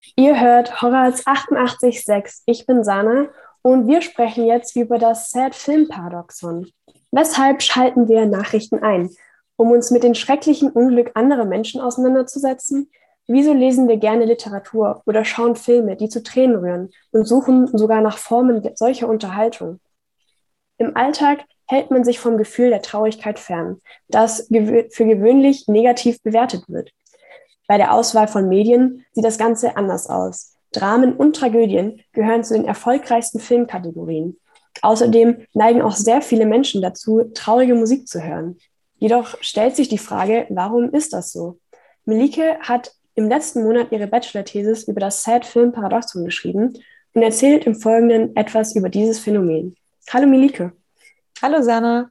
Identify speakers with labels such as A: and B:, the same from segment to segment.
A: Ihr hört Horaz 88.6. Ich bin Sana und wir sprechen jetzt über das Sad-Film-Paradoxon. Weshalb schalten wir Nachrichten ein? Um uns mit dem schrecklichen Unglück anderer Menschen auseinanderzusetzen? Wieso lesen wir gerne Literatur oder schauen Filme, die zu Tränen rühren und suchen sogar nach Formen solcher Unterhaltung? Im Alltag hält man sich vom Gefühl der Traurigkeit fern, das für gewöhnlich negativ bewertet wird. Bei der Auswahl von Medien sieht das Ganze anders aus. Dramen und Tragödien gehören zu den erfolgreichsten Filmkategorien. Außerdem neigen auch sehr viele Menschen dazu, traurige Musik zu hören. Jedoch stellt sich die Frage, warum ist das so? Melike hat im letzten Monat ihre Bachelor-Thesis über das Sad-Film-Paradoxon geschrieben und erzählt im Folgenden etwas über dieses Phänomen. Hallo Melike.
B: Hallo Sana.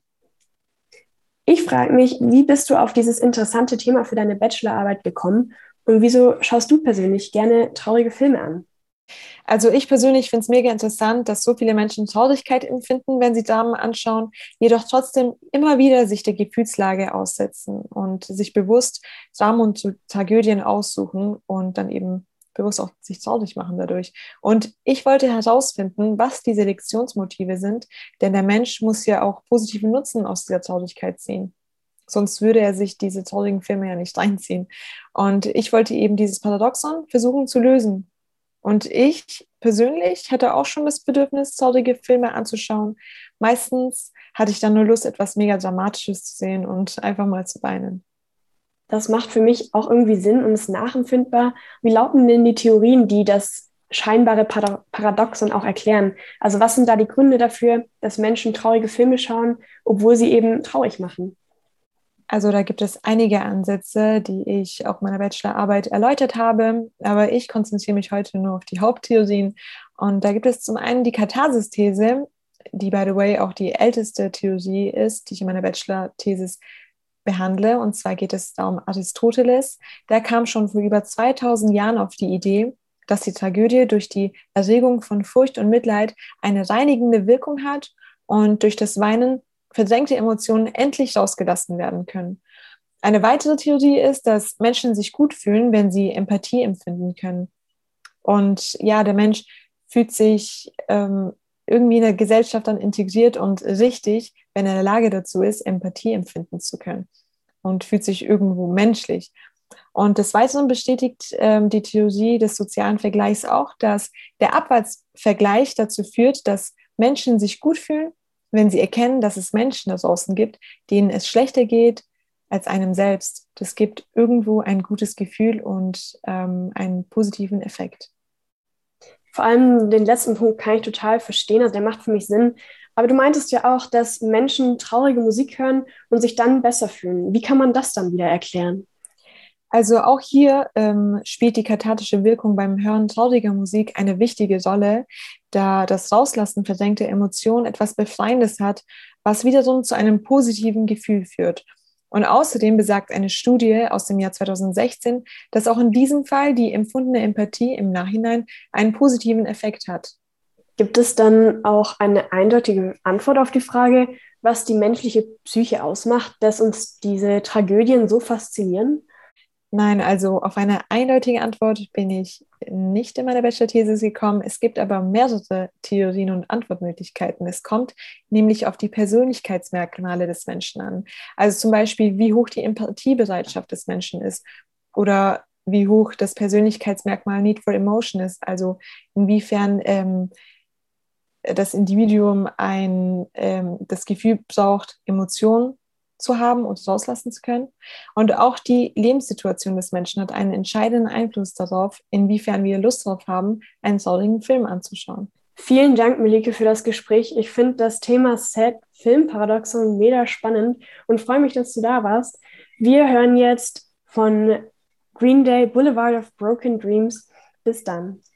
A: Ich frage mich, wie bist du auf dieses interessante Thema für deine Bachelorarbeit gekommen und wieso schaust du persönlich gerne traurige Filme an?
B: Also ich persönlich finde es mega interessant, dass so viele Menschen Traurigkeit empfinden, wenn sie Dramen anschauen, jedoch trotzdem immer wieder sich der Gefühlslage aussetzen und sich bewusst Dramen und Tragödien aussuchen und dann eben bewusst auch sich traurig machen dadurch. Und ich wollte herausfinden, was die Selektionsmotive sind, denn der Mensch muss ja auch positiven Nutzen aus dieser Traurigkeit ziehen. Sonst würde er sich diese traurigen Filme ja nicht reinziehen. Und ich wollte eben dieses Paradoxon versuchen zu lösen. Und ich persönlich hatte auch schon das Bedürfnis, traurige Filme anzuschauen. Meistens hatte ich dann nur Lust, etwas mega Dramatisches zu sehen und einfach mal zu weinen.
A: Das macht für mich auch irgendwie Sinn und ist nachempfindbar. Wie lauten denn die Theorien, die das scheinbare Paradoxon auch erklären? Also was sind da die Gründe dafür, dass Menschen traurige Filme schauen, obwohl sie eben traurig machen?
B: Also da gibt es einige Ansätze, die ich auch in meiner Bachelorarbeit erläutert habe, aber ich konzentriere mich heute nur auf die Haupttheorien. Und da gibt es zum einen die Katharsis-These, die, by the way, auch die älteste Theorie ist, die ich in meiner Bachelor-Thesis behandle. Und zwar geht es da um Aristoteles. Der kam schon vor über 2000 Jahren auf die Idee, dass die Tragödie durch die Erregung von Furcht und Mitleid eine reinigende Wirkung hat und durch das Weinen verdrängte Emotionen endlich rausgelassen werden können. Eine weitere Theorie ist, dass Menschen sich gut fühlen, wenn sie Empathie empfinden können. Und ja, der Mensch fühlt sich irgendwie in der Gesellschaft dann integriert und richtig, wenn er in der Lage dazu ist, Empathie empfinden zu können und fühlt sich irgendwo menschlich. Und des Weiteren bestätigt die Theorie des sozialen Vergleichs auch, dass der Abwärtsvergleich dazu führt, dass Menschen sich gut fühlen, wenn sie erkennen, dass es Menschen da draußen gibt, denen es schlechter geht als einem selbst. Das gibt irgendwo ein gutes Gefühl und einen positiven Effekt.
A: Vor allem den letzten Punkt kann ich total verstehen, also der macht für mich Sinn. Aber du meintest ja auch, dass Menschen traurige Musik hören und sich dann besser fühlen. Wie kann man das dann wieder erklären?
B: Also auch hier spielt die kathartische Wirkung beim Hören trauriger Musik eine wichtige Rolle, da das Rauslassen verdrängter Emotionen etwas Befreiendes hat, was wiederum zu einem positiven Gefühl führt. Und außerdem besagt eine Studie aus dem Jahr 2016, dass auch in diesem Fall die empfundene Empathie im Nachhinein einen positiven Effekt hat.
A: Gibt es dann auch eine eindeutige Antwort auf die Frage, was die menschliche Psyche ausmacht, dass uns diese Tragödien so faszinieren?
B: Nein, also auf eine eindeutige Antwort bin ich nicht in meiner Bachelor-These gekommen. Es gibt aber mehrere Theorien und Antwortmöglichkeiten. Es kommt nämlich auf die Persönlichkeitsmerkmale des Menschen an. Also zum Beispiel, wie hoch die Empathiebereitschaft des Menschen ist oder wie hoch das Persönlichkeitsmerkmal Need for Emotion ist. Also inwiefern das Individuum das Gefühl braucht, Emotionen zu haben und rauslassen zu können. Und auch die Lebenssituation des Menschen hat einen entscheidenden Einfluss darauf, inwiefern wir Lust darauf haben, einen traurigen Film anzuschauen.
A: Vielen Dank, Melike, für das Gespräch. Ich finde das Thema Set-Film-Paradoxon mega spannend und freue mich, dass du da warst. Wir hören jetzt von Green Day Boulevard of Broken Dreams. Bis dann.